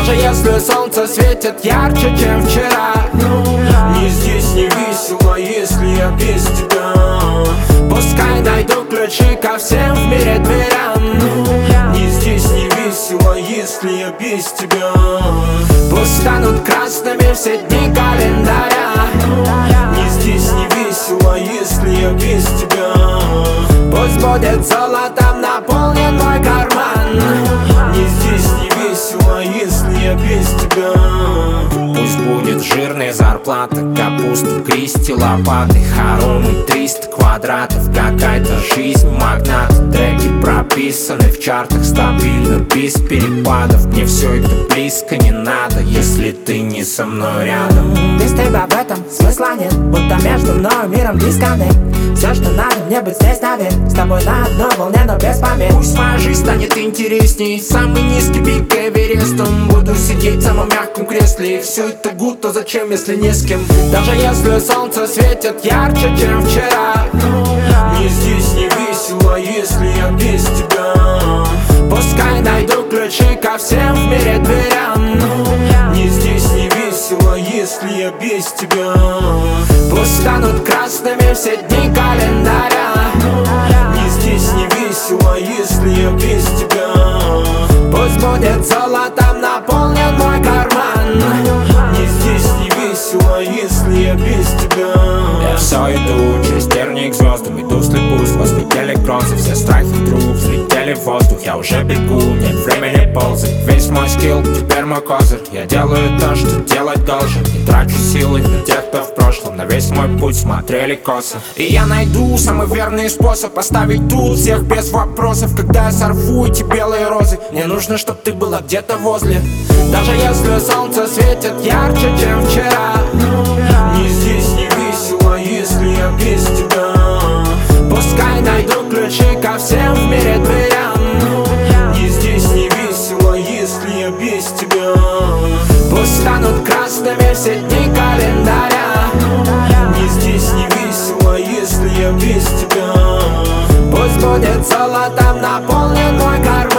Даже если солнце светит ярче, чем вчера. Ни здесь не весело, если я без тебя. Пускай найду ключи ко всем в мире дверям. Ни здесь не весело, если я без тебя. Пусть станут красными все дни календаря. Ни здесь не весело, если я без тебя. Пусть будет золотом наполнен мой карман. Ни здесь не весело, если я без тебя. Пусть будет жирная зарплата, капусту, кристи, лопаты, хоромы, 300 квадратов, какая-то жизнь магната. Треки прописаны в чартах стабильно, без перепадов. Мне все это близко не надо, если ты не со мной рядом. Без тебя в этом смысла нет, будто между мной и миром дисконнект. Все, что надо, мне быть здесь навек, с тобой на одной волне, но без помех. Пусть моя жизнь станет интересней, самый низкий пик Эверестом. Буду сидеть в самом мягком кресле, и все это гуд, то зачем, если не с кем? Даже если солнце светит ярче, чем вчера. Ни здесь не весело, если я без тебя. Пускай найду ключи ко всем в мире дверям. Ни здесь не весело, если я без тебя. Пусть станут красными все дни календаря. Ни здесь не весело, если я без тебя. Пусть будет золотом наполнен мой карман. Ни здесь не весело, если я без тебя. Я все иду через терник к звездам, иду вслепую сквозь метели грозы. Все страхи вдруг взлетели в воздух, я уже бегу, нет времени ползать. Весь мой скилл, теперь мой козырь. Я делаю то, что делать должен. Не трачу силы на тех, кто в прошлом на весь мой путь смотрели косо. И я найду самый верный способ оставить тут всех без вопросов. Когда я сорву эти белые розы, мне нужно, чтоб ты была где-то возле. Даже если солнце светит ярче, чем вчера. Ни здесь не весело, если я без тебя. Пускай найду ключи ко всем в мире дверям. Ни здесь не весело, если я без тебя. Пусть станут красными все дни календаря. Ни здесь не весело, если я без тебя. Пусть будет золотом наполнен мой карман.